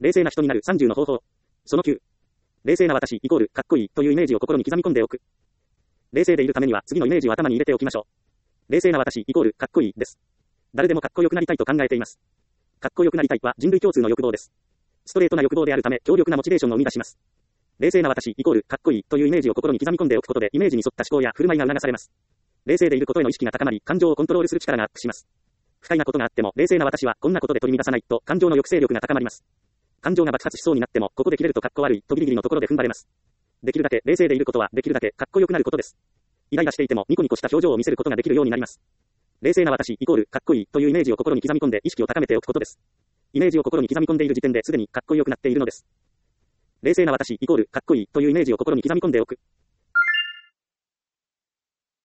冷静な人になる30の方法。その9。冷静な私イコールかっこいいというイメージを心に刻み込んでおく。冷静でいるためには次のイメージを頭に入れておきましょう。冷静な私イコールかっこいいです。誰でもかっこよくなりたいと考えています。かっこよくなりたいは人類共通の欲望です。ストレートな欲望であるため強力なモチベーションを生み出します。冷静な私イコールかっこいいというイメージを心に刻み込んでおくことでイメージに沿った思考や振る舞いが促されます。冷静でいることへの意識が高まり、感情をコントロールする力がアップします。不快なことがあっても冷静な私はこんなことで取り乱さないと感情の抑制力が高まります。感情が爆発しそうになってもここで切れるとかっこ悪いとギリギリのところで踏ん張れます。できるだけ冷静でいることはできるだけかっこよくなることです。イライラしていてもニコニコした表情を見せることができるようになります。冷静な私イコールかっこいいというイメージを心に刻み込んで意識を高めておくことです。イメージを心に刻み込んでいる時点ですでにかっこよくなっているのです。冷静な私イコールかっこいいというイメージを心に刻み込んでおく。